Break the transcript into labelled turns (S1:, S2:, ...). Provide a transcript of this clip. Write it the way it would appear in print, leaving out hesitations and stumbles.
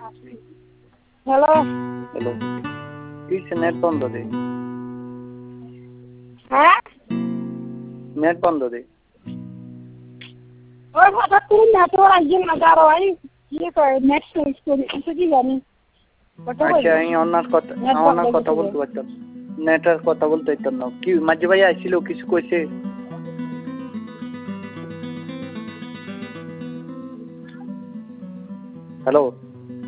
S1: hello
S2: hello কিছু net বন্ধ দে
S1: হ্যাঁ
S2: নেট বন্ধ দে
S1: ওই হঠাৎ করে নেটওয়ার্ক আসছে না কারো আমি ইয়ে করে নেট চেঞ্জ করি কিছু কি জানি
S2: আচ্ছা আমি অন্যার কথা বলতে পারতাম নেটের কথা বলতে পারতাম না কি মাঝে ভাই আসছিল কিছু কইছে হ্যালো